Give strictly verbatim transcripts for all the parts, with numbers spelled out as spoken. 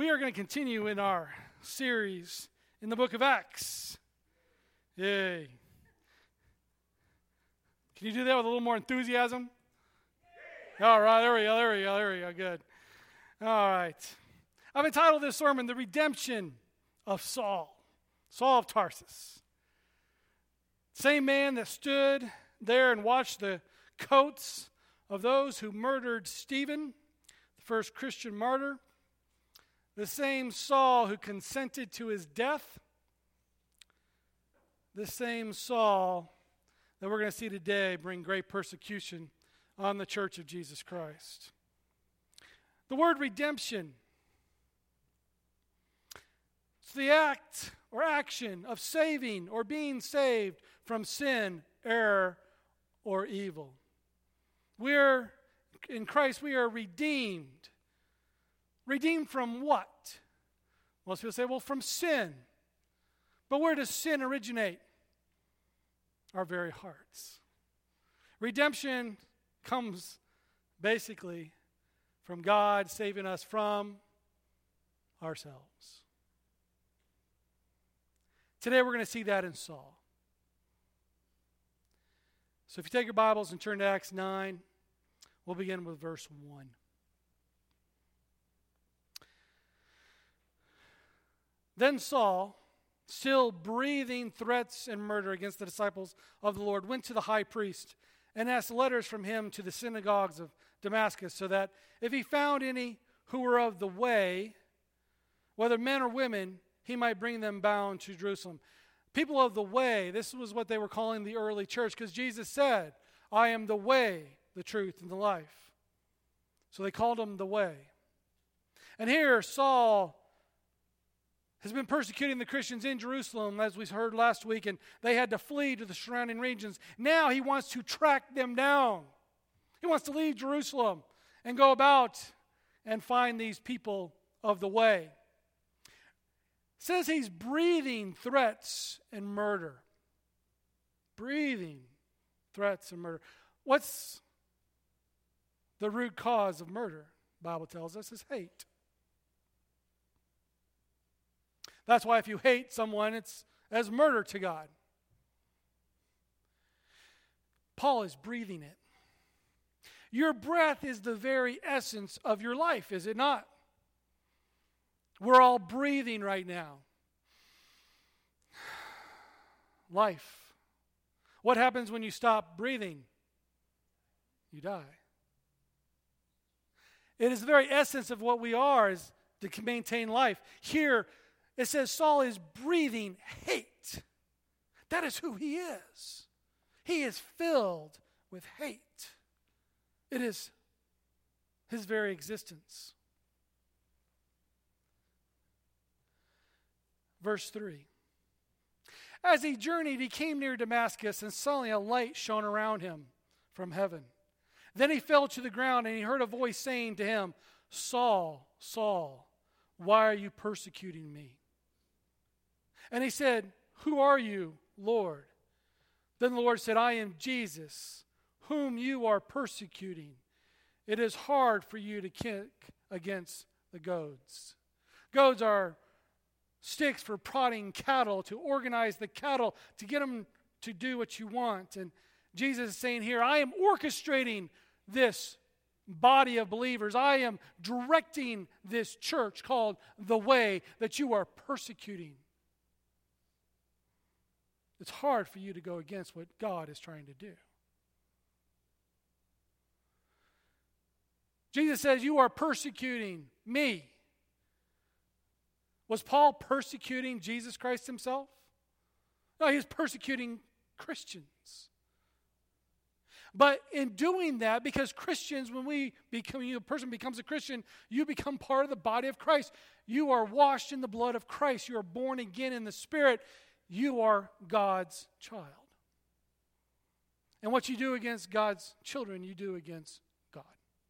We are going to continue in our series in the book of Acts. Yay. Can you do that with a little more enthusiasm? All right, there we go, there we go, there we go, good. All right. I've entitled this sermon, The Redemption of Saul, Saul of Tarsus. Same man that stood there and watched the coats of those who murdered Stephen, the first Christian martyr. The same Saul who consented to his death. The same Saul that we're going to see today bring great persecution on the church of Jesus Christ. The word redemption, it's the act or action of saving or being saved from sin, error, or evil. We're, in Christ, we are redeemed. Redeemed from what? Most people say, well, from sin. But where does sin originate? Our very hearts. Redemption comes basically from God saving us from ourselves. Today we're going to see that in Saul. So if you take your Bibles and turn to Acts nine, we'll begin with verse one. Then Saul, still breathing threats and murder against the disciples of the Lord, went to the high priest and asked letters from him to the synagogues of Damascus, so that if he found any who were of the way, whether men or women, he might bring them bound to Jerusalem. People of the way, this was what they were calling the early church, because Jesus said, I am the way, the truth, and the life. So they called him the way. And here Saul has been persecuting the Christians in Jerusalem, as we heard last week, and they had to flee to the surrounding regions. Now he wants to track them down. He wants to leave Jerusalem and go about and find these people of the way. It says he's breathing threats and murder. Breathing threats and murder. What's the root cause of murder? The Bible tells us is hate. That's why if you hate someone, it's as murder to God. Paul is breathing it. Your breath is the very essence of your life, is it not? We're all breathing right now. Life. What happens when you stop breathing? You die. It is the very essence of what we are, is to maintain life. Here, it says Saul is breathing hate. That is who he is. He is filled with hate. It is his very existence. Verse three. As he journeyed, he came near Damascus, and suddenly a light shone around him from heaven. Then he fell to the ground, and he heard a voice saying to him, Saul, Saul, why are you persecuting me? And he said, who are you, Lord? Then the Lord said, I am Jesus, whom you are persecuting. It is hard for you to kick against the goads. Goads are sticks for prodding cattle, to organize the cattle, to get them to do what you want. And Jesus is saying here, I am orchestrating this body of believers. I am directing this church called the Way that you are persecuting. It's hard for you to go against what God is trying to do. Jesus says, you are persecuting me. Was Paul persecuting Jesus Christ himself? No, he was persecuting Christians. But in doing that, because Christians, when we become, you know, a person becomes a Christian, you become part of the body of Christ. You are washed in the blood of Christ. You are born again in the Spirit. You are God's child. And what you do against God's children, you do against God.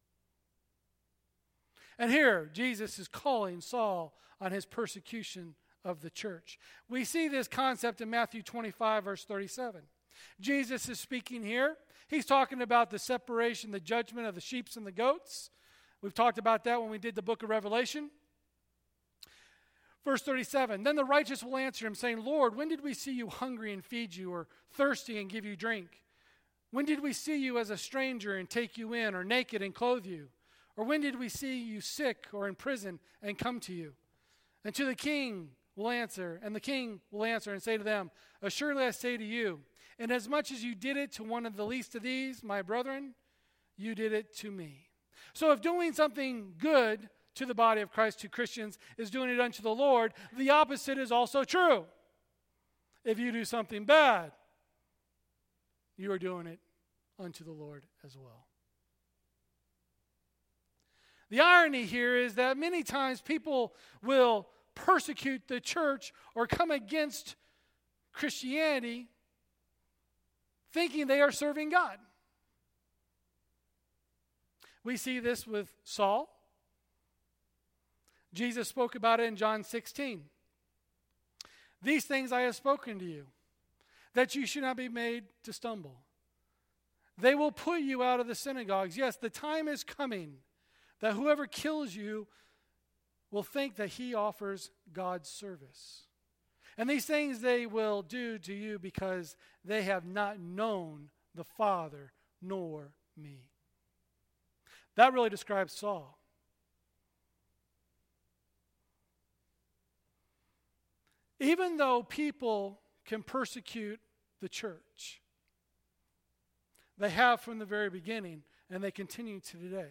And here, Jesus is calling Saul on his persecution of the church. We see this concept in Matthew twenty-five, verse thirty-seven. Jesus is speaking here. He's talking about the separation, the judgment of the sheep and the goats. We've talked about that when we did the book of Revelation. Verse thirty-seven, then the righteous will answer him, saying, Lord, when did we see you hungry and feed you, or thirsty and give you drink? When did we see you as a stranger and take you in, or naked and clothe you? Or when did we see you sick or in prison and come to you? And to the king will answer, and the king will answer and say to them, assuredly I say to you, inasmuch as you did it to one of the least of these, my brethren, you did it to me. So if doing something good to the body of Christ, to Christians, is doing it unto the Lord, the opposite is also true. If you do something bad, you are doing it unto the Lord as well. The irony here is that many times people will persecute the church or come against Christianity thinking they are serving God. We see this with Saul. Jesus spoke about it in John sixteen. These things I have spoken to you, that you should not be made to stumble. They will put you out of the synagogues. Yes, the time is coming that whoever kills you will think that he offers God's service. And these things they will do to you because they have not known the Father nor me. That really describes Saul. Even though people can persecute the church, they have from the very beginning, and they continue to today.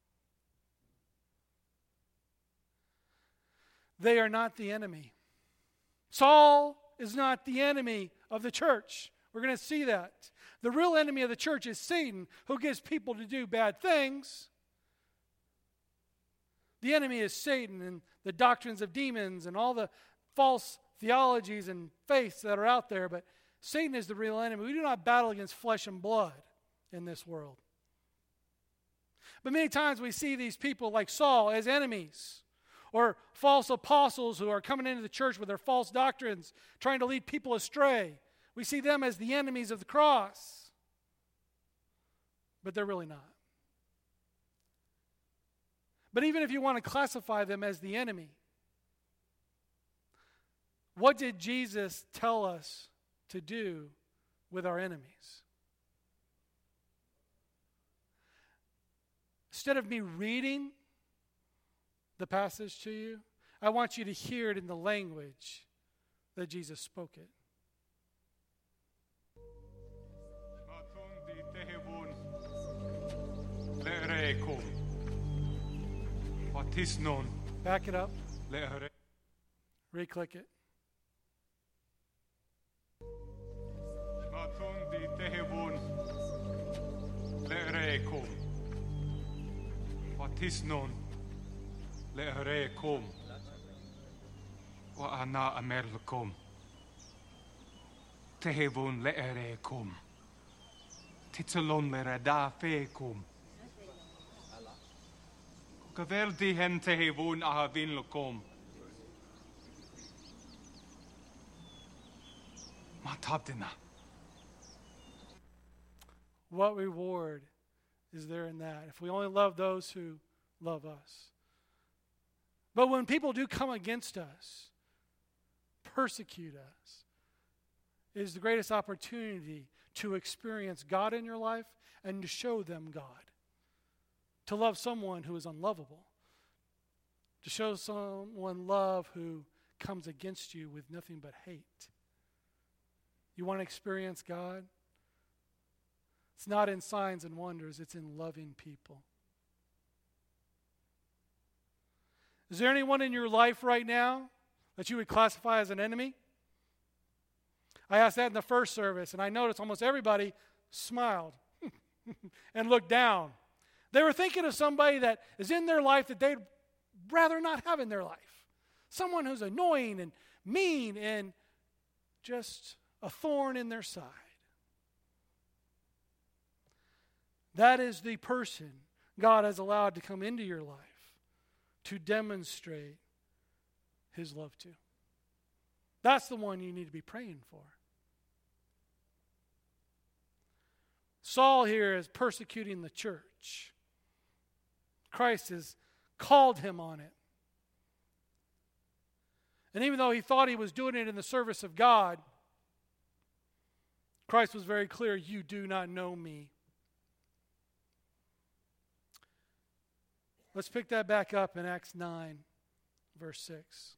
They are not the enemy. Saul is not the enemy of the church. We're going to see that. The real enemy of the church is Satan, who gets people to do bad things. The enemy is Satan and the doctrines of demons and all the false theologies and faiths that are out there, but Satan is the real enemy. We do not battle against flesh and blood in this world. But many times we see these people like Saul as enemies, or false apostles who are coming into the church with their false doctrines, trying to lead people astray. We see them as the enemies of the cross, but they're really not. But even if you want to classify them as the enemy, what did Jesus tell us to do with our enemies? Instead of me reading the passage to you, I want you to hear it in the language that Jesus spoke it. Back it up. Re-click it. Patisnon le'arekum wa ana amerlakum tehevun le'arekum titsalon le'radafekum kaverdi hen tehevun ahavin lakum matabdina. What reward is there in that if we only love those who love us? But when people do come against us, persecute us, it is the greatest opportunity to experience God in your life and to show them God. To love someone who is unlovable. To show someone love who comes against you with nothing but hate. You want to experience God? It's not in signs and wonders, it's in loving people. Is there anyone in your life right now that you would classify as an enemy? I asked that in the first service, and I noticed almost everybody smiled and looked down. They were thinking of somebody that is in their life that they'd rather not have in their life. Someone who's annoying and mean and just a thorn in their side. That is the person God has allowed to come into your life to demonstrate His love to. That's the one you need to be praying for. Saul here is persecuting the church. Christ has called him on it. And even though he thought he was doing it in the service of God, Christ was very clear, you do not know me. Let's pick that back up in Acts nine, verse six.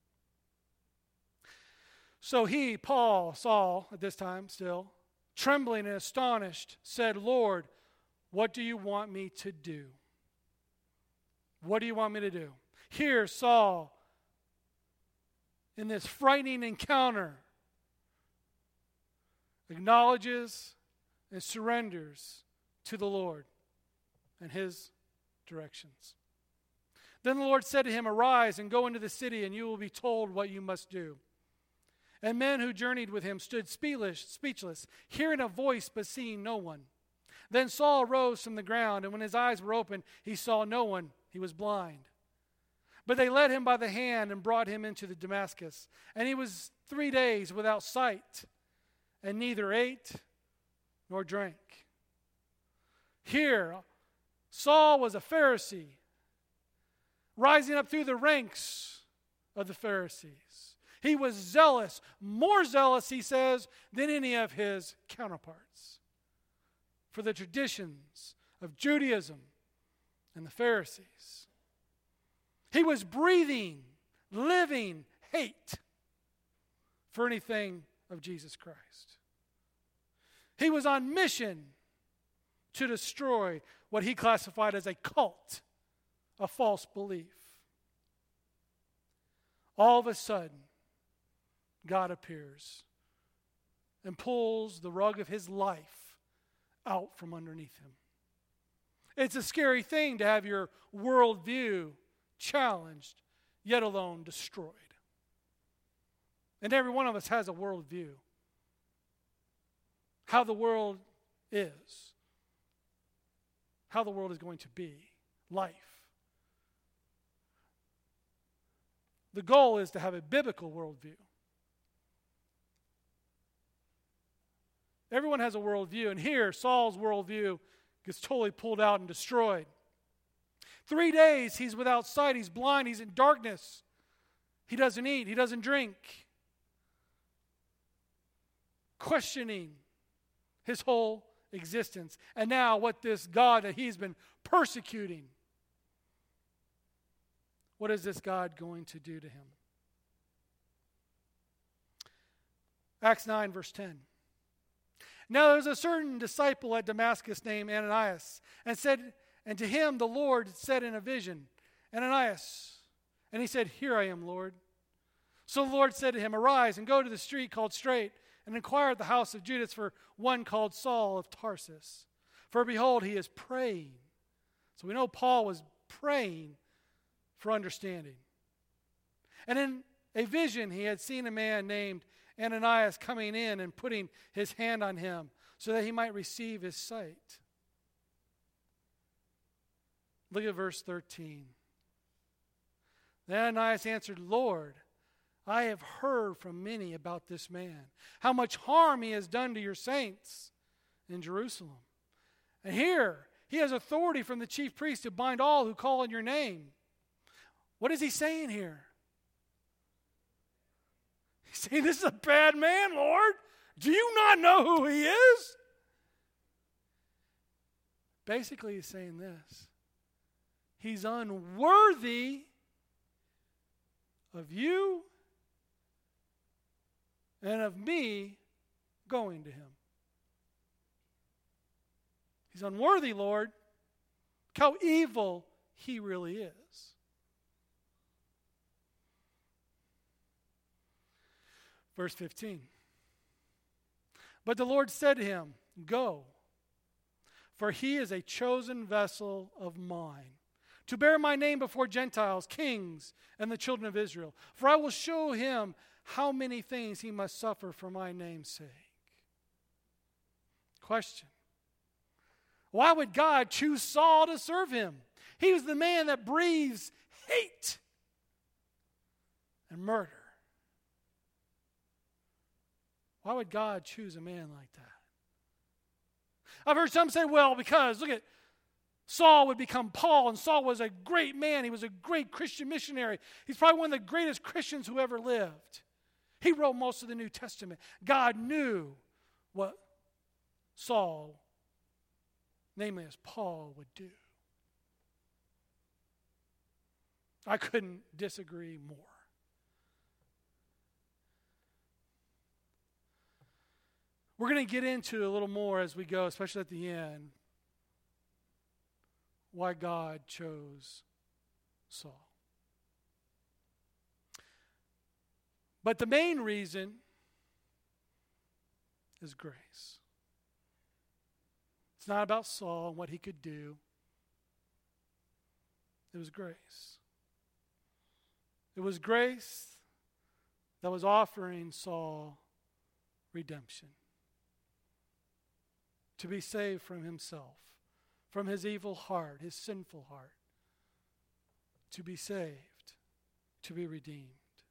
So he, Paul, Saul, at this time still, trembling and astonished, said, Lord, what do you want me to do? What do you want me to do? Here, Saul, in this frightening encounter, acknowledges and surrenders to the Lord and his directions. Then the Lord said to him, arise and go into the city, and you will be told what you must do. And men who journeyed with him stood speechless, speechless, hearing a voice but seeing no one. Then Saul rose from the ground, and when his eyes were opened, he saw no one. He was blind. But they led him by the hand and brought him into the Damascus. And he was three days without sight, and neither ate nor drank. Here, Saul was a Pharisee, rising up through the ranks of the Pharisees. He was zealous, more zealous, he says, than any of his counterparts for the traditions of Judaism and the Pharisees. He was breathing, living hate for anything of Jesus Christ. He was on mission to destroy what he classified as a cult, a false belief. All of a sudden, God appears and pulls the rug of his life out from underneath him. It's a scary thing to have your worldview challenged, yet alone destroyed. And every one of us has a worldview. How the world is. How the world is going to be. Life. The goal is to have a biblical worldview. Everyone has a worldview, and here Saul's worldview gets totally pulled out and destroyed. Three days he's without sight, he's blind, he's in darkness. He doesn't eat, he doesn't drink. Questioning his whole existence. And now what this God that he's been persecuting, what is this God going to do to him? Acts nine, verse ten. Now there was a certain disciple at Damascus named Ananias, and said, and to him the Lord said in a vision, Ananias. And he said, here I am, Lord. So the Lord said to him, arise and go to the street called Straight, and inquire at the house of Judas for one called Saul of Tarsus. For behold, he is praying. So we know Paul was praying for understanding. And in a vision he had seen a man named Ananias coming in and putting his hand on him so that he might receive his sight. Look at verse thirteen. Then Ananias answered, Lord, I have heard from many about this man, how much harm he has done to your saints in Jerusalem. And here he has authority from the chief priest to bind all who call on your name. What is he saying here? He's saying, this is a bad man, Lord. Do you not know who he is? Basically, he's saying this. He's unworthy of you and of me going to him. He's unworthy, Lord. Look how evil he really is. Verse fifteen. But the Lord said to him, go, for he is a chosen vessel of mine, to bear my name before Gentiles, kings, and the children of Israel. For I will show him how many things he must suffer for my name's sake. Question. Why would God choose Saul to serve him? He was the man that breathes hate and murder. Why would God choose a man like that? I've heard some say, well, because, look at, Saul would become Paul, and Saul was a great man. He was a great Christian missionary. He's probably one of the greatest Christians who ever lived. He wrote most of the New Testament. God knew what Saul, namely as Paul, would do. I couldn't disagree more. We're going to get into a little more as we go, especially at the end, why God chose Saul. But the main reason is grace. It's not about Saul and what he could do. It was grace. It was grace that was offering Saul redemption. To be saved from himself, from his evil heart, his sinful heart. To be saved, to be redeemed.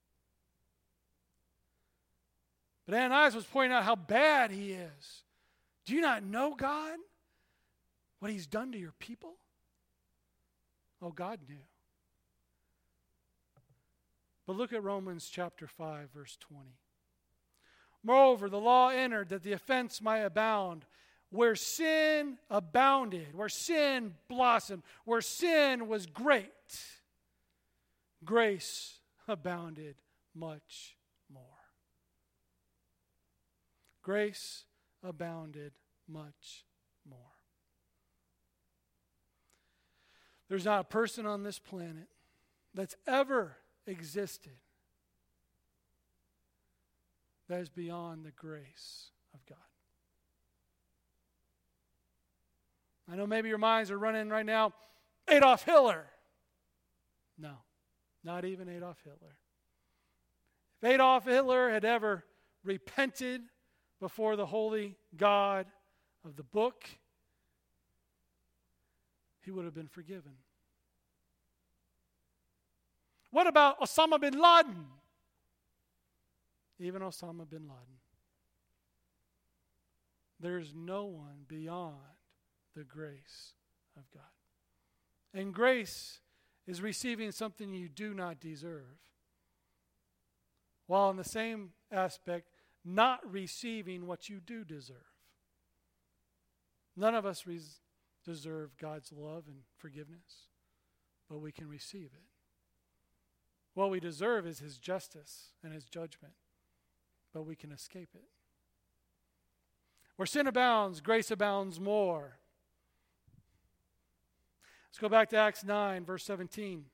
But Ananias was pointing out how bad he is. Do you not know God? What he's done to your people? Oh, God knew. But look at Romans chapter five, verse twenty. Moreover, the law entered that the offense might abound. Where sin abounded, where sin blossomed, where sin was great, grace abounded much more. Grace abounded much more. There's not a person on this planet that's ever existed that is beyond the grace of God. I know maybe your minds are running right now, Adolf Hitler. No, not even Adolf Hitler. If Adolf Hitler had ever repented before the holy God of the book, he would have been forgiven. What about Osama bin Laden? Even Osama bin Laden. There's no one beyond the grace of God. And grace is receiving something you do not deserve, while in the same aspect, not receiving what you do deserve. None of us res- deserve God's love and forgiveness, but we can receive it. What we deserve is His justice and His judgment, but we can escape it. Where sin abounds, grace abounds more. Let's go back to Acts nine, verse seventeen.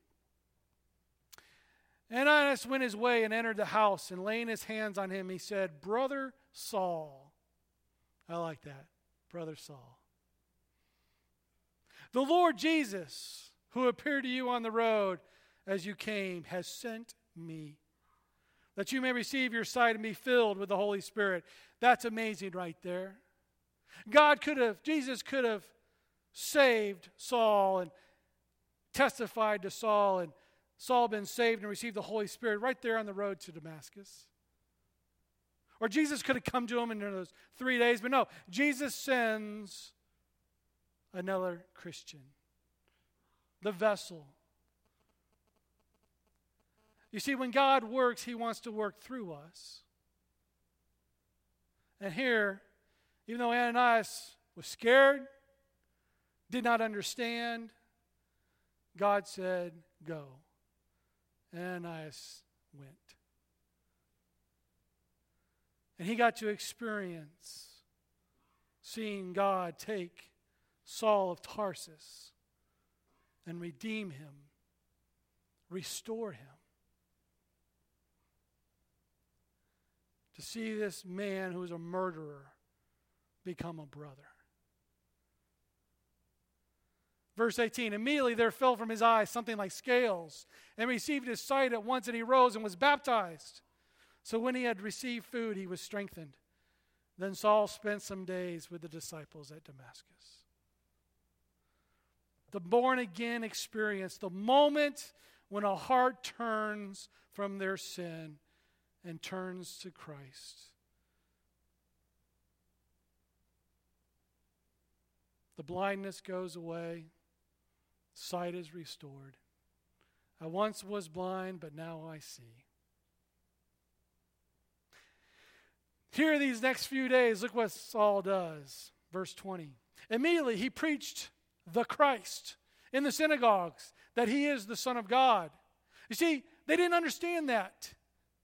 Ananias went his way and entered the house, and laying his hands on him, he said, Brother Saul. I like that. Brother Saul. The Lord Jesus, who appeared to you on the road as you came, has sent me, that you may receive your sight and be filled with the Holy Spirit. That's amazing right there. God could have, Jesus could have saved Saul and testified to Saul, and Saul been saved and received the Holy Spirit right there on the road to Damascus. Or Jesus could have come to him in those three days, but no, Jesus sends another Christian, the vessel. You see, when God works, He wants to work through us. And here, even though Ananias was scared, did not understand, God said, go. Ananias went. And he got to experience seeing God take Saul of Tarsus and redeem him, restore him. To see this man who was a murderer become a brother. Verse eighteen, immediately there fell from his eyes something like scales, and received his sight at once, and he rose and was baptized. So when he had received food, he was strengthened. Then Saul spent some days with the disciples at Damascus. The born-again experience, the moment when a heart turns from their sin and turns to Christ. The blindness goes away. sight is restored. I once was blind, but now I see. Here, these next few days, look what Saul does. Verse twenty. Immediately he preached the Christ in the synagogues, that he is the Son of God. You see, they didn't understand that.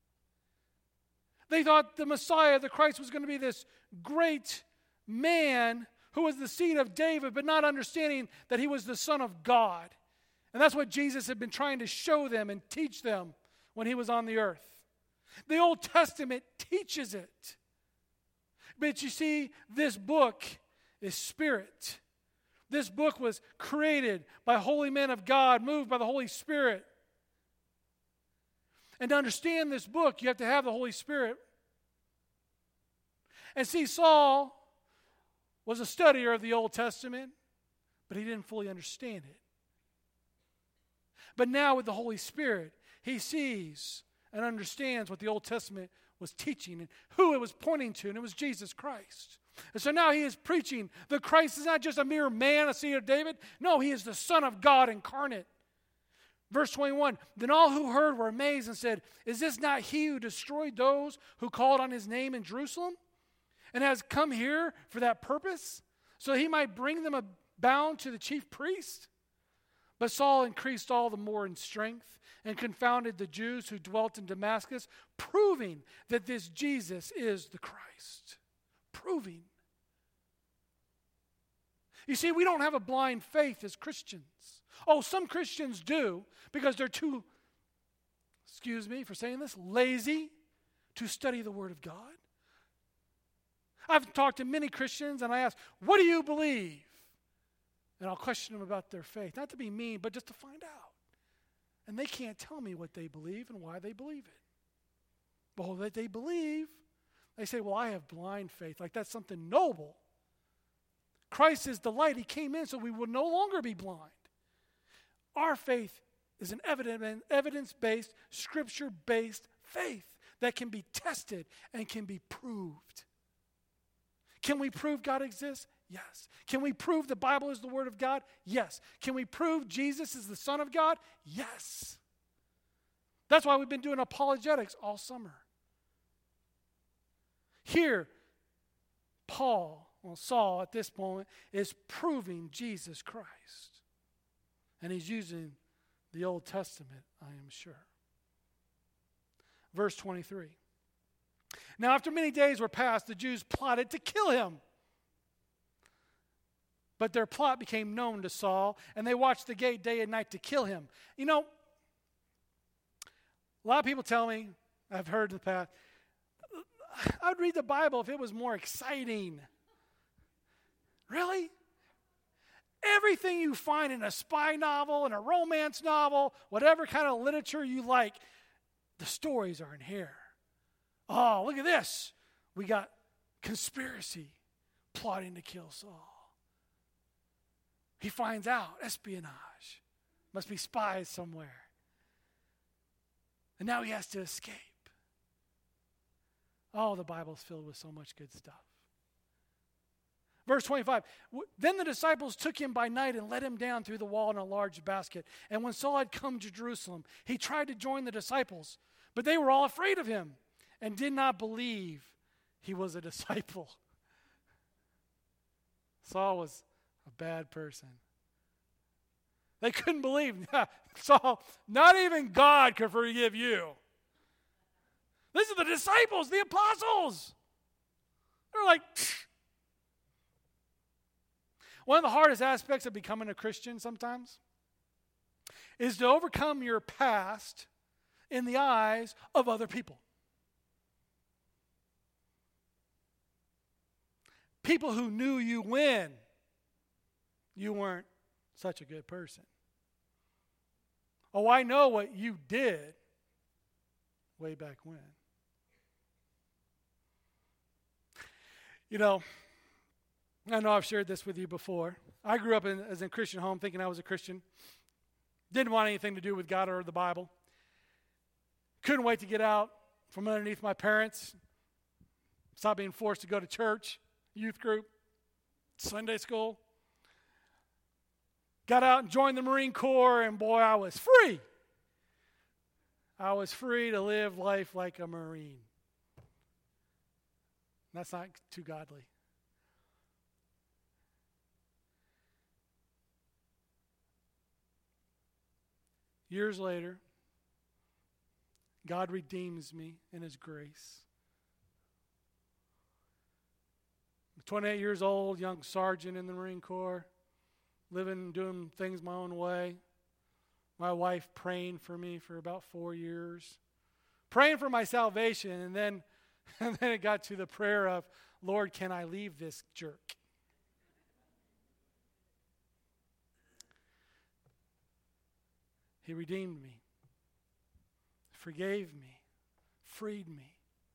They thought the Messiah, the Christ, was going to be this great man who was the seed of David, but not understanding that he was the Son of God. And that's what Jesus had been trying to show them and teach them when he was on the earth. The Old Testament teaches it. But you see, this book is spirit. This book was created by holy men of God, moved by the Holy Spirit. And to understand this book, you have to have the Holy Spirit. And see, Saul was a studier of the Old Testament, but he didn't fully understand it. But now with the Holy Spirit, he sees and understands what the Old Testament was teaching and who it was pointing to, and it was Jesus Christ. And so now he is preaching the Christ is not just a mere man, a seed of David. No, he is the Son of God incarnate. Verse twenty-one, then all who heard were amazed and said, is this not he who destroyed those who called on his name in Jerusalem and has come here for that purpose, so that he might bring them bound to the chief priest? But Saul increased all the more in strength and confounded the Jews who dwelt in Damascus, proving that this Jesus is the Christ. Proving. You see, we don't have a blind faith as Christians. Oh, some Christians do, because they're too, excuse me for saying this, lazy to study the Word of God. I've talked to many Christians and I ask, what do you believe? And I'll question them about their faith. Not to be mean, but just to find out. And they can't tell me what they believe and why they believe it. Well, that they believe, they say, well, I have blind faith. Like that's something noble. Christ is the light. He came in so we will no longer be blind. Our faith is an evident, evidence-based, scripture-based faith that can be tested and can be proved. Can we prove God exists? Yes. Can we prove the Bible is the Word of God? Yes. Can we prove Jesus is the Son of God? Yes. That's why we've been doing apologetics all summer. Here, Paul, well, Saul at this moment, is proving Jesus Christ. And he's using the Old Testament, I am sure. Verse twenty-three. Now, after many days were passed, the Jews plotted to kill him. But their plot became known to Saul, and they watched the gate day and night to kill him. You know, a lot of people tell me, I've heard in the past, I would read the Bible if it was more exciting. Really? Everything you find in a spy novel, in a romance novel, whatever kind of literature you like, the stories are in here. Oh, look at this. We got conspiracy plotting to kill Saul. He finds out, espionage. Must be spies somewhere. And now he has to escape. Oh, the Bible's filled with so much good stuff. Verse twenty-five, then the disciples took him by night and let him down through the wall in a large basket. And when Saul had come to Jerusalem, he tried to join the disciples, but they were all afraid of him and did not believe he was a disciple. Saul was a bad person. They couldn't believe. Saul, not even God could forgive you. These are the disciples, the apostles. They're like, pfft. One of the hardest aspects of becoming a Christian sometimes is to overcome your past in the eyes of other people. People who knew you when you weren't such a good person. Oh, I know what you did way back when. You know, I know I've shared this with you before. I grew up in, as a Christian home thinking I was a Christian. Didn't want anything to do with God or the Bible. Couldn't wait to get out from underneath my parents. Stop being forced to go to church, youth group, Sunday school. got out and joined the Marine Corps, and boy, I was free. I was free to live life like a Marine. That's not too godly. Years later, God redeems me in His grace. I'm twenty-eight years old, young sergeant in the Marine Corps, living, doing things my own way. My wife praying for me for about four years, praying for my salvation, and then, and then it got to the prayer of, Lord, can I leave this jerk? He redeemed me, forgave me, freed me.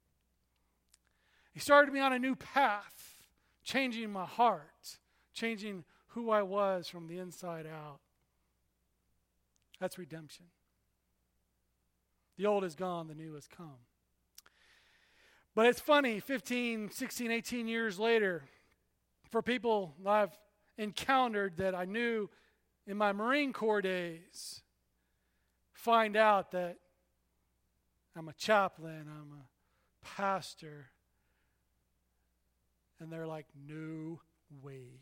He started me on a new path, changing my heart, changing who I was from the inside out. That's redemption. The old is gone, the new has come. But it's funny, fifteen, sixteen, eighteen years later, for people that I've encountered that I knew in my Marine Corps days, find out that I'm a chaplain, I'm a pastor, and they're like, no way.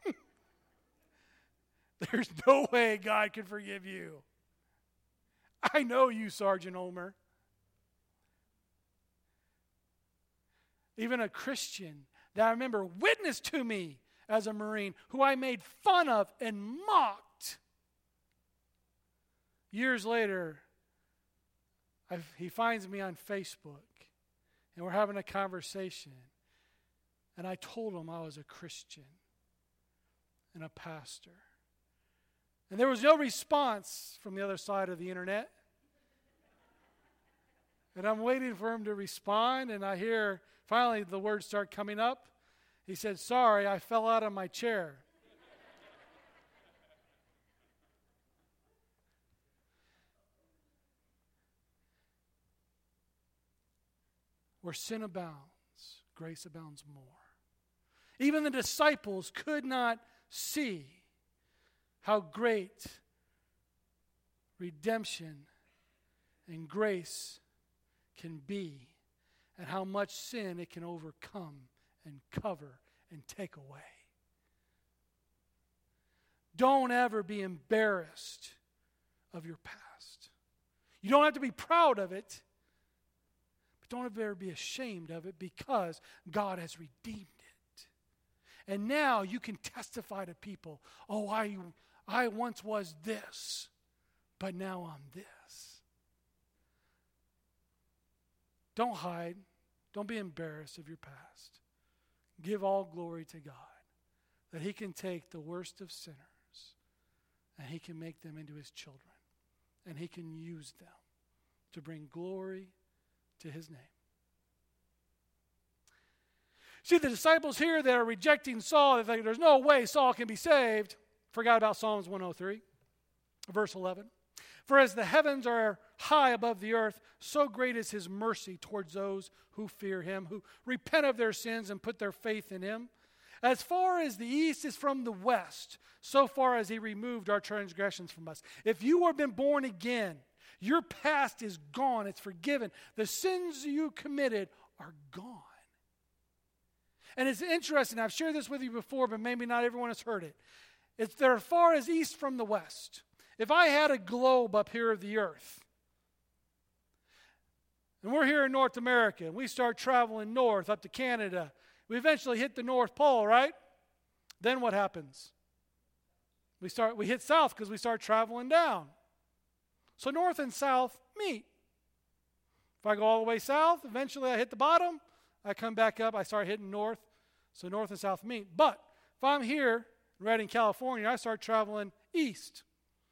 There's no way God can forgive you. I know you, Sergeant Omer. Even a Christian that I remember witnessed to me as a Marine, who I made fun of and mocked. Years later, I've, he finds me on Facebook, and we're having a conversation. And I told him I was a Christian and a pastor. And there was no response from the other side of the internet. And I'm waiting for him to respond, and I hear finally the words start coming up. He said, sorry, I fell out of my chair. Where sin abounds, grace abounds more. Even the disciples could not see how great redemption and grace can be, and how much sin it can overcome and cover and take away. Don't ever be embarrassed of your past. You don't have to be proud of it, but don't ever be ashamed of it, because God has redeemed it. And now you can testify to people, oh, I, I once was this, but now I'm this. Don't hide. Don't be embarrassed of your past. Give all glory to God, that He can take the worst of sinners and He can make them into His children, and He can use them to bring glory to His name. See, the disciples here that are rejecting Saul, they think there's no way Saul can be saved, forgot about Psalms one oh three, verse eleven. For as the heavens are high above the earth, so great is His mercy towards those who fear Him, who repent of their sins and put their faith in Him. As far as the east is from the west, so far as He removed our transgressions from us. If you have been born again, your past is gone. It's forgiven. The sins you committed are gone. And it's interesting. I've shared this with you before, but maybe not everyone has heard it. It's they're as far as east from the west. If I had a globe up here of the earth, and we're here in North America, and we start traveling north up to Canada, we eventually hit the North Pole, right? Then what happens? We start. We hit south because we start traveling down. So north and south meet. If I go all the way south, eventually I hit the bottom. I come back up, I start hitting north. So north and south meet. But if I'm here, right in California, I start traveling east.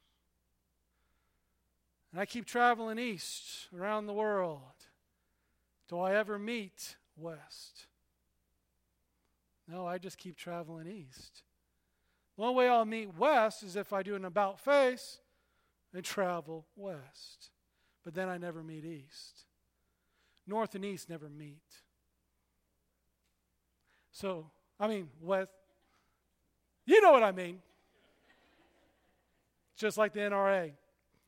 And I keep traveling east around the world. Do I ever meet west? No, I just keep traveling east. The only way I'll meet west is if I do an about face and travel west. But then I never meet east. North and east never meet. So, I mean, west. You know what I mean. just like the N R A.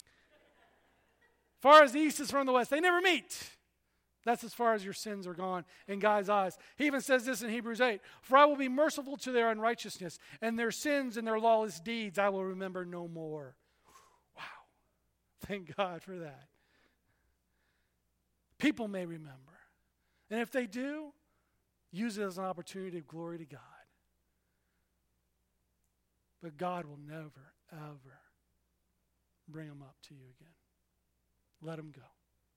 Far as the east is from the west, they never meet. That's as far as your sins are gone in God's eyes. He even says this in Hebrews eight, for I will be merciful to their unrighteousness, and their sins and their lawless deeds I will remember no more. Wow. Thank God for that. People may remember. And if they do, use it as an opportunity to glory to God. But God will never, ever bring them up to you again. Let them go.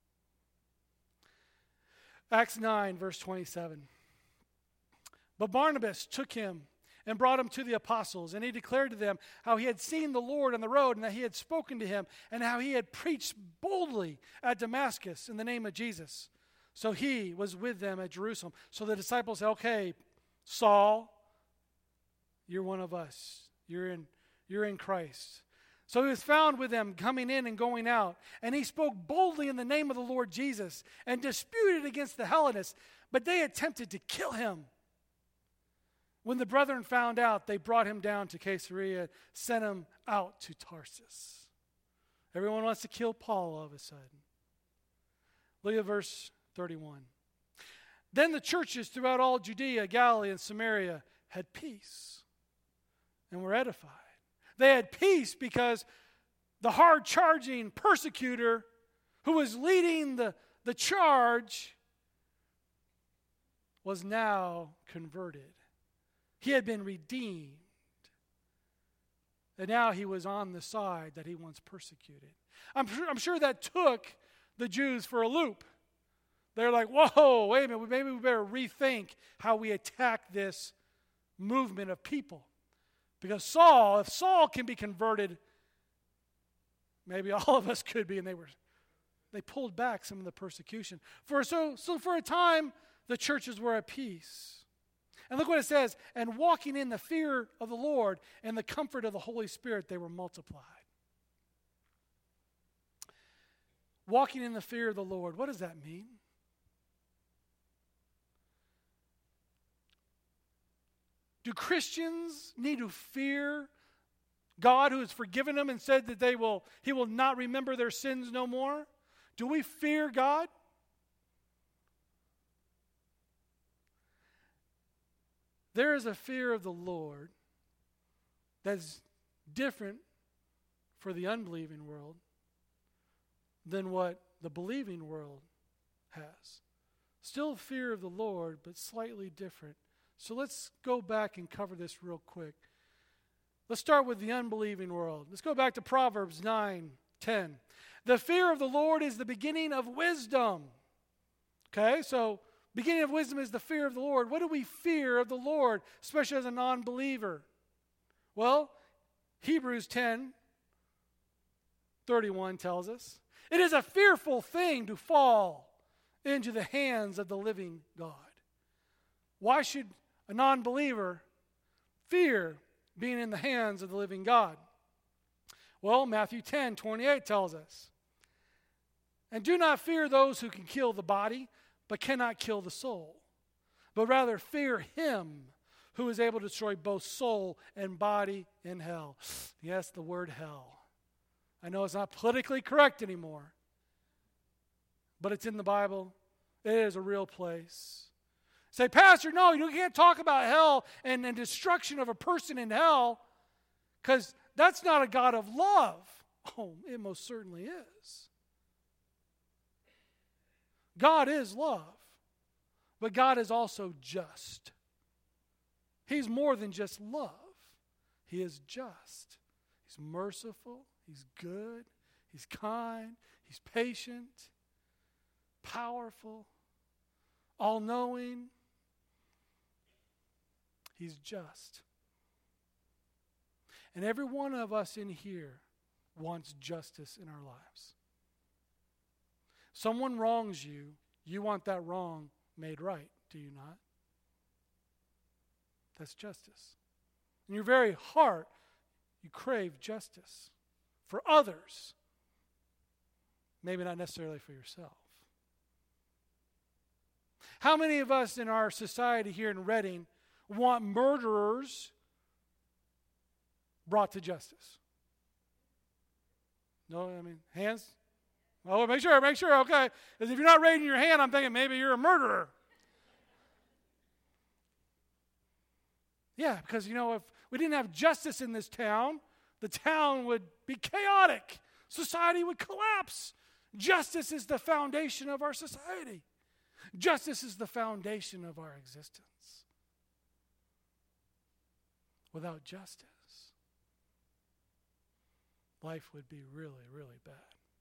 Acts nine, verse twenty-seven. But Barnabas took him and brought him to the apostles, and he declared to them how he had seen the Lord on the road, and that he had spoken to him, and how he had preached boldly at Damascus in the name of Jesus. So he was with them at Jerusalem. So the disciples said, okay, Saul, you're one of us. You're in, you're in Christ. So he was found with them coming in and going out. And he spoke boldly in the name of the Lord Jesus and disputed against the Hellenists. But they attempted to kill him. When the brethren found out, they brought him down to Caesarea, sent him out to Tarsus. Everyone wants to kill Paul all of a sudden. Look at verse thirty-one. Then the churches throughout all Judea, Galilee, and Samaria had peace and were edified. They had peace because the hard-charging persecutor who was leading the, the charge was now converted. He had been redeemed. And now he was on the side that he once persecuted. I'm sure, I'm sure that took the Jews for a loop. They're like, whoa, wait a minute, maybe we better rethink how we attack this movement of people. Because Saul, if Saul can be converted, maybe all of us could be, and they were, they pulled back some of the persecution. For so, so for a time, the churches were at peace. And look what it says, and walking in the fear of the Lord and the comfort of the Holy Spirit, they were multiplied. Walking in the fear of the Lord, what does that mean? Do Christians need to fear God who has forgiven them and said that they will, He will not remember their sins no more? Do we fear God? There is a fear of the Lord that's different for the unbelieving world than what the believing world has. Still fear of the Lord, but slightly different. So let's go back and cover this real quick. Let's start with the unbelieving world. Let's go back to Proverbs nine ten. The fear of the Lord is the beginning of wisdom. Okay, so beginning of wisdom is the fear of the Lord. What do we fear of the Lord, especially as a non-believer? Well, Hebrews ten thirty-one tells us, it is a fearful thing to fall into the hands of the living God. Why should a non-believer fear being in the hands of the living God? Well, Matthew ten twenty-eight tells us, and do not fear those who can kill the body, but cannot kill the soul, but rather fear him who is able to destroy both soul and body in hell. Yes, the word hell. I know it's not politically correct anymore, but it's in the Bible. It is a real place. Say, Pastor, no, you can't talk about hell and, and destruction of a person in hell because that's not a God of love. Oh, it most certainly is. God is love, but God is also just. He's more than just love. He is just. He's merciful. He's good. He's kind. He's patient, powerful, all-knowing. He's just. And every one of us in here wants justice in our lives. Someone wrongs you, you want that wrong made right, do you not? That's justice. In your very heart, you crave justice for others, maybe not necessarily for yourself. How many of us in our society here in Redding want murderers brought to justice? No, I mean, hands? Oh, make sure, make sure, okay. Because if you're not raising your hand, I'm thinking maybe you're a murderer. Yeah, because, you know, if we didn't have justice in this town, the town would be chaotic. Society would collapse. Justice is the foundation of our society. Justice is the foundation of our existence. Without justice, life would be really, really bad.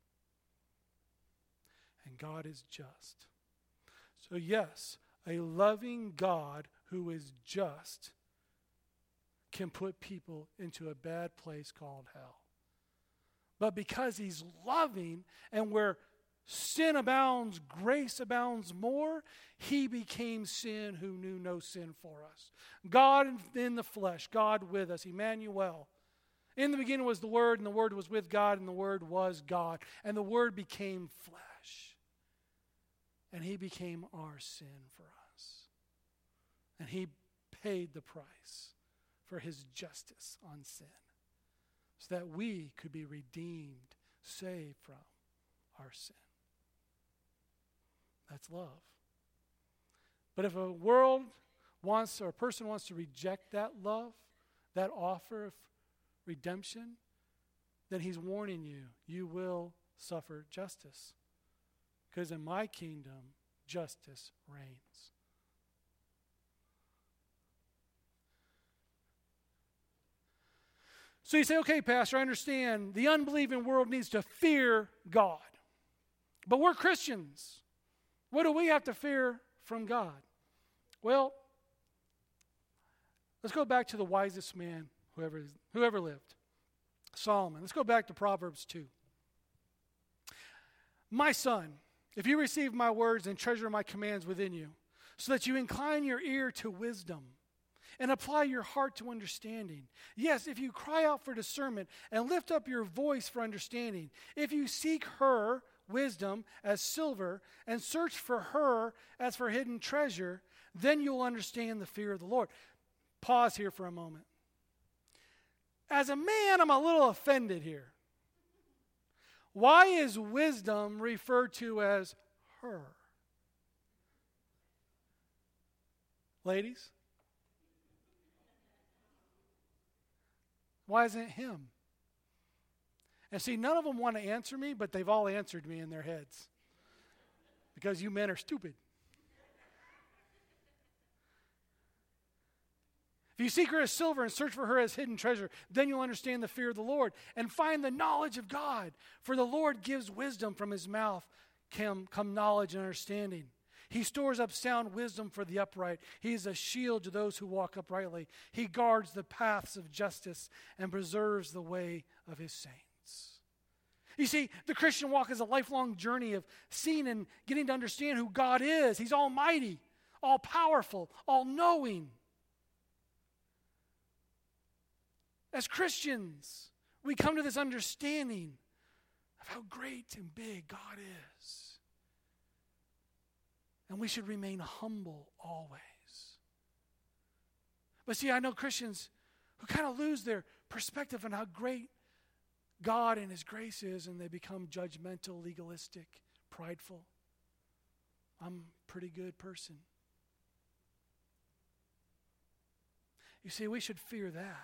And God is just. So yes, a loving God who is just can put people into a bad place called hell. But because he's loving, and where sin abounds, grace abounds more, he became sin who knew no sin for us. God in the flesh, God with us, Emmanuel. In the beginning was the Word, and the Word was with God, and the Word was God. And the Word became flesh. And he became our sin for us. And he paid the price for his justice on sin, so that we could be redeemed, saved from our sin. That's love. But if a world wants, or a person wants to reject that love, that offer of redemption, then he's warning you, you will suffer justice. Because in my kingdom, justice reigns. So you say, okay, Pastor, I understand the unbelieving world needs to fear God. But we're Christians. What do we have to fear from God? Well, let's go back to the wisest man whoever, whoever lived, Solomon. Let's go back to Proverbs two. My son, if you receive my words and treasure my commands within you, so that you incline your ear to wisdom and apply your heart to understanding. Yes, if you cry out for discernment and lift up your voice for understanding, if you seek her, wisdom, as silver, and search for her as for hidden treasure, then you'll understand the fear of the Lord. Pause here for a moment. As a man, I'm a little offended here. Why is wisdom referred to as her? Ladies? Why isn't it him? And see, none of them want to answer me, but they've all answered me in their heads. Because you men are stupid. If you seek her as silver and search for her as hidden treasure, then you'll understand the fear of the Lord and find the knowledge of God. For the Lord gives wisdom, from his mouth come, come knowledge and understanding. He stores up sound wisdom for the upright. He is a shield to those who walk uprightly. He guards the paths of justice and preserves the way of his saints. You see, the Christian walk is a lifelong journey of seeing and getting to understand who God is. He's almighty, all-powerful, all-knowing. As Christians, we come to this understanding of how great and big God is. And we should remain humble always. But see, I know Christians who kind of lose their perspective on how great God and his grace is, and they become judgmental, legalistic, prideful. I'm a pretty good person. You see, we should fear that.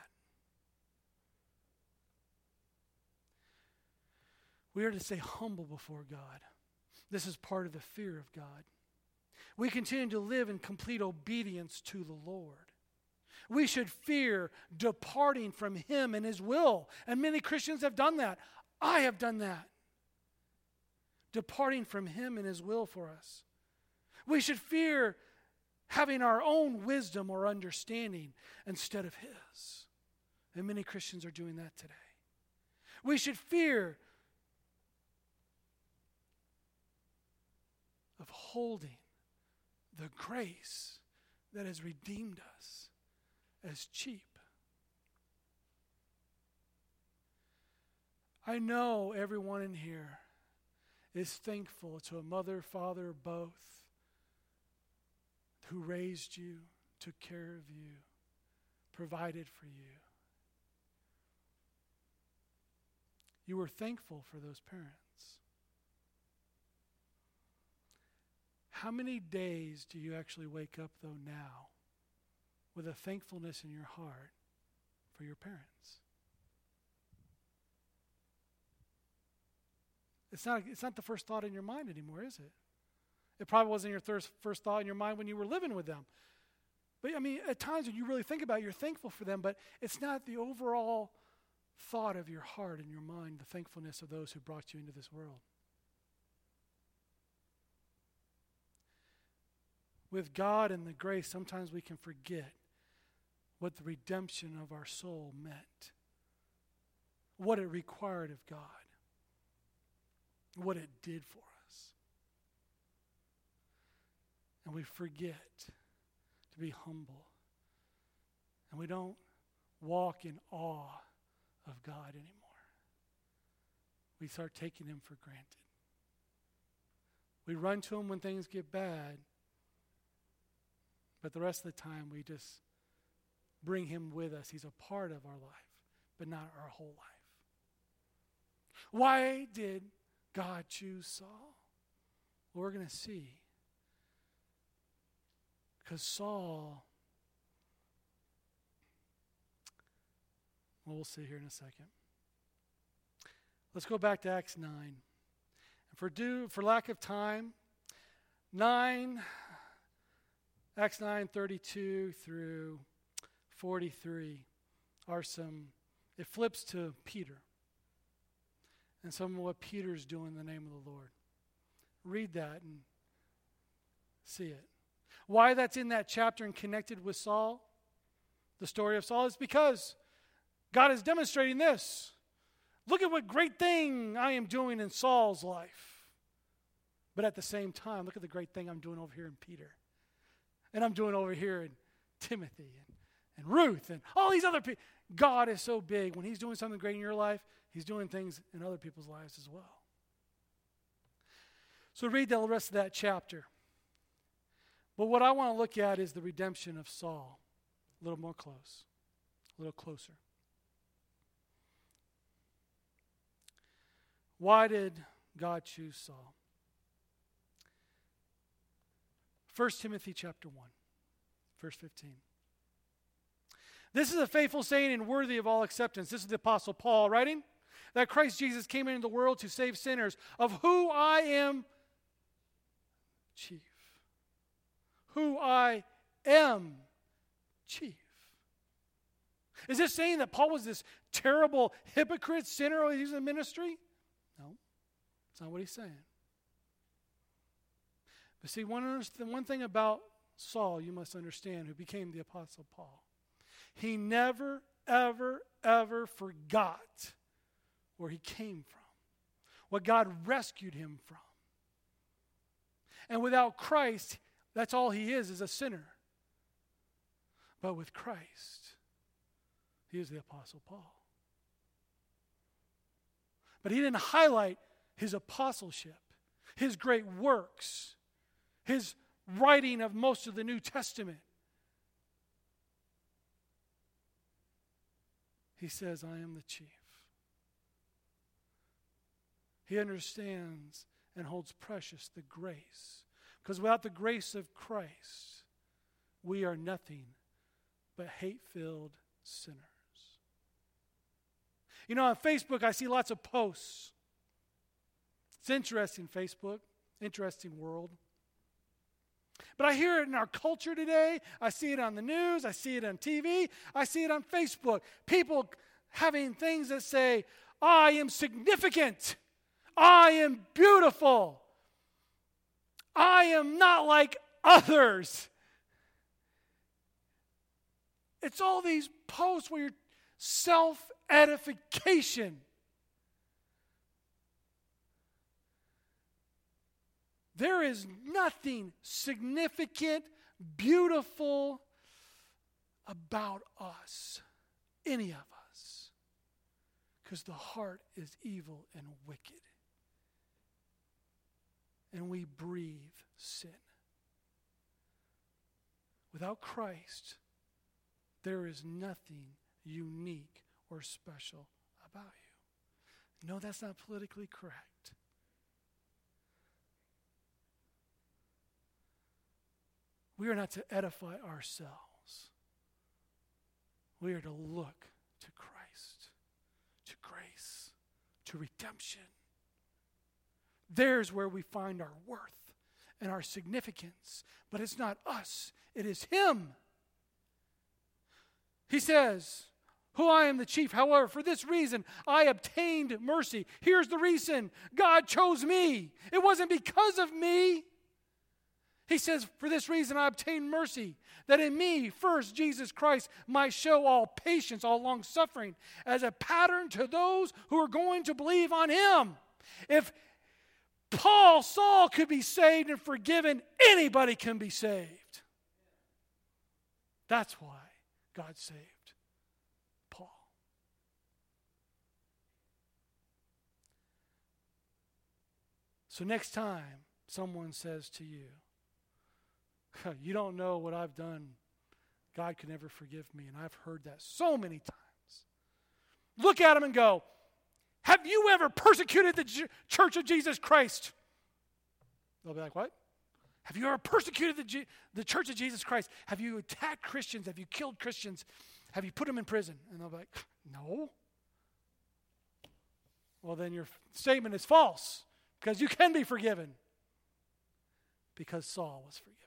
We are to stay humble before God. This is part of the fear of God. We continue to live in complete obedience to the Lord. We should fear departing from him and his will. And many Christians have done that. I have done that. Departing from him and his will for us. We should fear having our own wisdom or understanding instead of his. And many Christians are doing that today. We should fear of holding the grace that has redeemed us as cheap. I know everyone in here is thankful to a mother, father, both, who raised you, took care of you, provided for you. you were thankful for those parents. How many days do you actually wake up, though, now with a thankfulness in your heart for your parents? It's not, it's not the first thought in your mind anymore, is it? It probably wasn't your thir- first thought in your mind when you were living with them. But, I mean, at times when you really think about it, you're thankful for them, but it's not the overall thought of your heart and your mind, the thankfulness of those who brought you into this world. With God and the grace, sometimes we can forget what the redemption of our soul meant, what it required of God, what it did for us. And we forget to be humble. And we don't walk in awe of God anymore. We start taking him for granted. We run to him when things get bad, but the rest of the time we just bring him with us. He's a part of our life, but not our whole life. Why did God choose Saul? Well, we're going to see. Because Saul, well, we'll see here in a second. Let's go back to Acts nine. For due, for lack of time, nine, Acts nine, thirty-two through forty-three are some, it flips to Peter. And some of what Peter's doing in the name of the Lord. Read that and see it. Why that's in that chapter and connected with Saul, the story of Saul, is because God is demonstrating this. Look at what great thing I am doing in Saul's life. But at the same time, look at the great thing I'm doing over here in Peter. And I'm doing over here in Timothy and, and Ruth and all these other people. God is so big. When he's doing something great in your life, he's doing things in other people's lives as well. So read the rest of that chapter. But what I want to look at is the redemption of Saul. A little more close. A little closer. Why did God choose Saul? First Timothy chapter one, verse fifteen. This is a faithful saying and worthy of all acceptance. This is the Apostle Paul writing, that Christ Jesus came into the world to save sinners, of who I am chief. Who I am chief. Is this saying that Paul was this terrible hypocrite sinner while he was in ministry? No, that's not what he's saying. But see, one, the one thing about Saul you must understand, who became the Apostle Paul, he never, ever, ever forgot where he came from, what God rescued him from. And without Christ, that's all he is, is a sinner. But with Christ, he is the Apostle Paul. But he didn't highlight his apostleship, his great works, his writing of most of the New Testament. He says, I am the chief. He understands and holds precious the grace. Because without the grace of Christ, we are nothing but hate-filled sinners. You know, on Facebook, I see lots of posts. It's interesting, Facebook. Interesting world. But I hear it in our culture today. I see it on the news. I see it on T V. I see it on Facebook. People having things that say, I am significant. I am beautiful. I am not like others. It's all these posts where you're self-edification. There is nothing significant, beautiful about us, any of us, because the heart is evil and wicked. And we breathe sin. Without Christ, there is nothing unique or special about you. No, that's not politically correct. We are not to edify ourselves. We are to look to Christ, to grace, to redemption. There's where we find our worth and our significance. But it's not us, it is Him. He says, who I am the chief. However, for this reason, I obtained mercy. Here's the reason. God chose me. It wasn't because of me. He says, for this reason I obtained mercy, that in me, first, Jesus Christ might show all patience, all long-suffering, as a pattern to those who are going to believe on Him. If Paul, Saul could be saved and forgiven, anybody can be saved. That's why God saved Paul. So next time someone says to you, you don't know what I've done, God could never forgive me, and I've heard that so many times. Look at them and go, have you ever persecuted the J- Church of Jesus Christ? They'll be like, what? Have you ever persecuted the, G- the Church of Jesus Christ? Have you attacked Christians? Have you killed Christians? Have you put them in prison? And they'll be like, no. Well, then your statement is false, because you can be forgiven, because Saul was forgiven.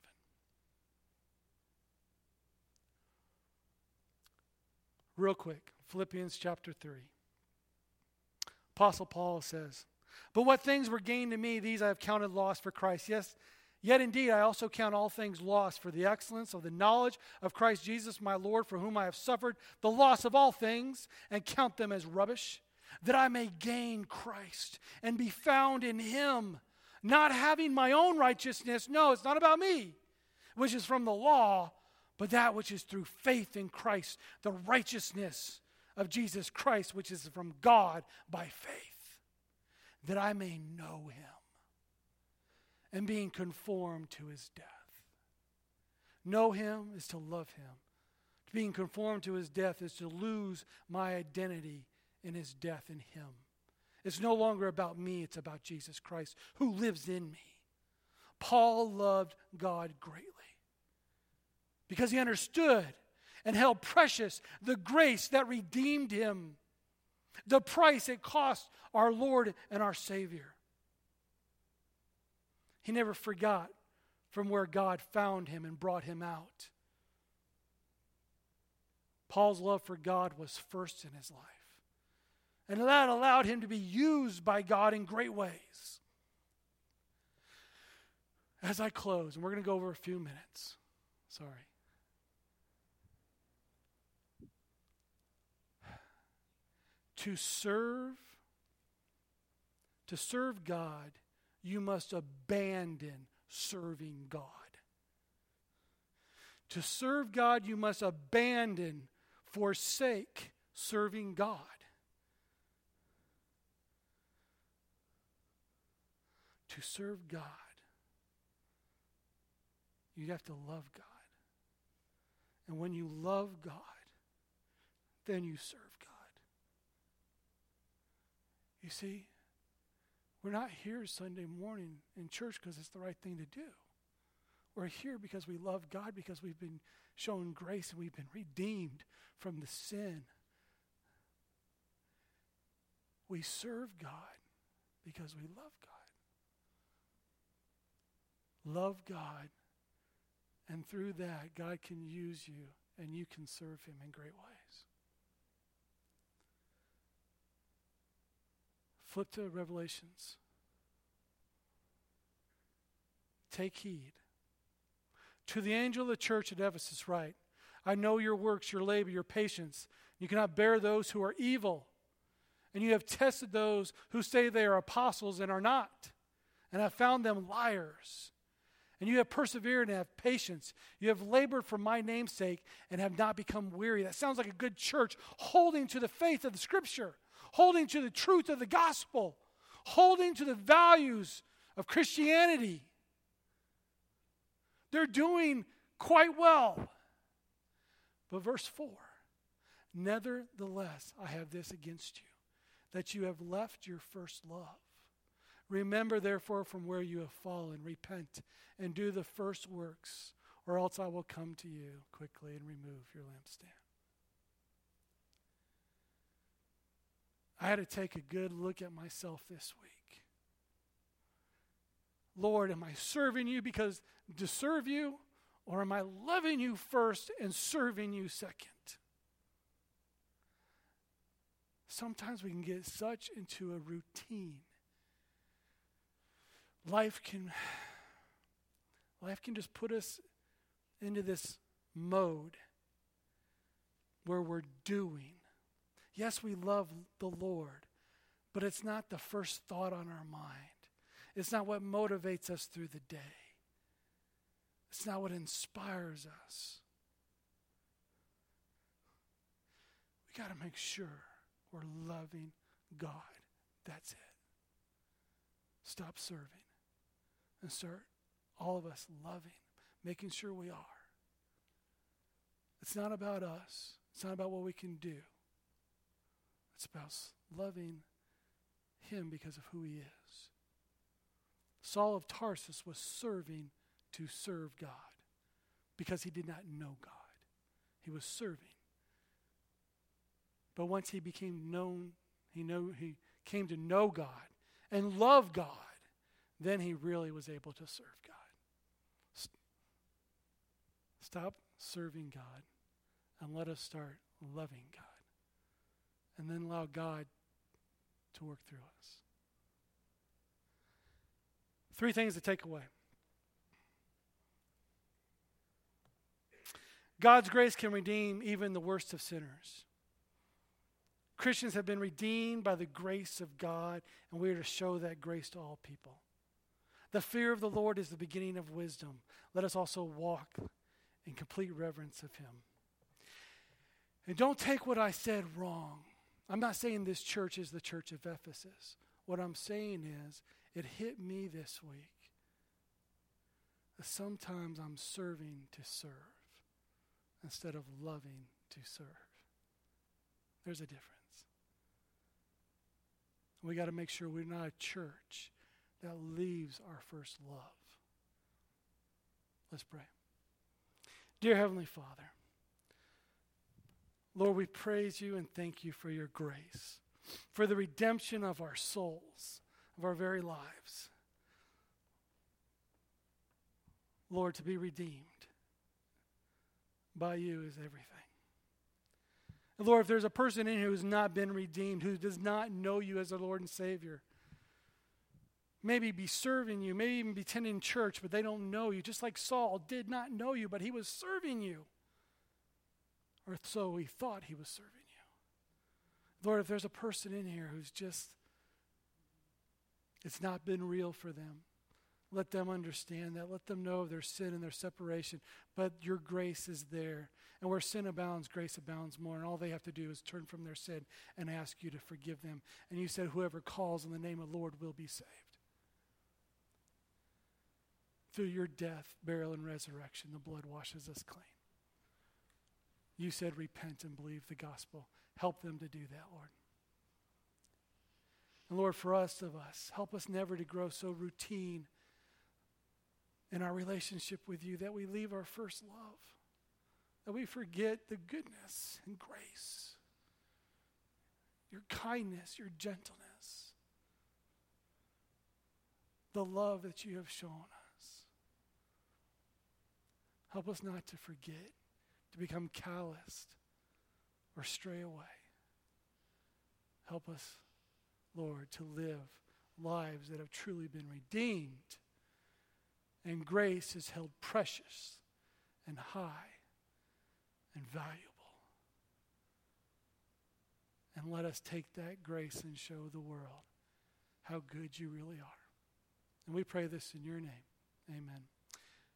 Real quick, Philippians chapter three. Apostle Paul says, but what things were gained to me, these I have counted loss for Christ. Yes, yet indeed I also count all things lost for the excellence of the knowledge of Christ Jesus my Lord, for whom I have suffered the loss of all things, and count them as rubbish, that I may gain Christ and be found in Him, not having my own righteousness. No, it's not about me, which is from the law, but that which is through faith in Christ, the righteousness of Jesus Christ, which is from God by faith, that I may know Him and being conformed to His death. Know Him is to love Him. Being conformed to His death is to lose my identity in His death in Him. It's no longer about me, it's about Jesus Christ who lives in me. Paul loved God greatly, because he understood and held precious the grace that redeemed him, the price it cost our Lord and our Savior. He never forgot from where God found him and brought him out. Paul's love for God was first in his life, and that allowed him to be used by God in great ways. As I close, and we're going to go over a few minutes. Sorry. To serve, to serve God, you must abandon serving God. To serve God, you must abandon, forsake serving God. To serve God, you have to love God. And when you love God, then you serve God. You see, we're not here Sunday morning in church because it's the right thing to do. We're here because we love God, because we've been shown grace and we've been redeemed from the sin. We serve God because we love God. Love God, and through that, God can use you and you can serve Him in great ways. Flip to Revelations. Take heed. To the angel of the church at Ephesus write, I know your works, your labor, your patience. You cannot bear those who are evil. And you have tested those who say they are apostles and are not, and have found them liars. And you have persevered and have patience. You have labored for my name's sake and have not become weary. That sounds like a good church holding to the faith of the Scripture, holding to the truth of the gospel, holding to the values of Christianity. They're doing quite well. But verse four, nevertheless, I have this against you, that you have left your first love. Remember, therefore, from where you have fallen, repent, and do the first works, or else I will come to you quickly and remove your lampstand. I had to take a good look at myself this week. Lord, am I serving you because to serve you, or am I loving you first and serving you second? Sometimes we can get such into a routine. Life can, life can just put us into this mode where we're doing. Yes, we love the Lord, but it's not the first thought on our mind. It's not what motivates us through the day. It's not what inspires us. We got to make sure we're loving God. That's it. Stop serving and start, all of us, loving, making sure we are. It's not about us. It's not about what we can do. It's about loving him because of who he is. Saul of Tarsus was serving to serve God because he did not know God. He was serving. But once he became known, he know he came to know God and love God, then he really was able to serve God. Stop serving God and let us start loving God. And then allow God to work through us. Three things to take away. God's grace can redeem even the worst of sinners. Christians have been redeemed by the grace of God, and we are to show that grace to all people. The fear of the Lord is the beginning of wisdom. Let us also walk in complete reverence of him. And don't take what I said wrong. I'm not saying this church is the church of Ephesus. What I'm saying is, it hit me this week that sometimes I'm serving to serve instead of loving to serve. There's a difference. We got to make sure we're not a church that leaves our first love. Let's pray. Dear Heavenly Father, Lord, we praise you and thank you for your grace, for the redemption of our souls, of our very lives. Lord, to be redeemed by you is everything. And Lord, if there's a person in here who's not been redeemed, who does not know you as a Lord and Savior, maybe be serving you, maybe even be attending church, but they don't know you, just like Saul did not know you, but he was serving you. Or so he thought he was serving you. Lord, if there's a person in here who's just, it's not been real for them, let them understand that. Let them know of their sin and their separation. But your grace is there. And where sin abounds, grace abounds more. And all they have to do is turn from their sin and ask you to forgive them. And you said whoever calls in the name of the Lord will be saved. Through your death, burial, and resurrection, the blood washes us clean. You said repent and believe the gospel. Help them to do that, Lord. And Lord, for us of us, help us never to grow so routine in our relationship with you that we leave our first love, that we forget the goodness and grace, your kindness, your gentleness, the love that you have shown us. Help us not to forget, to become calloused or stray away. Help us, Lord, to live lives that have truly been redeemed, and grace is held precious and high and valuable. And let us take that grace and show the world how good you really are. And we pray this in your name. Amen.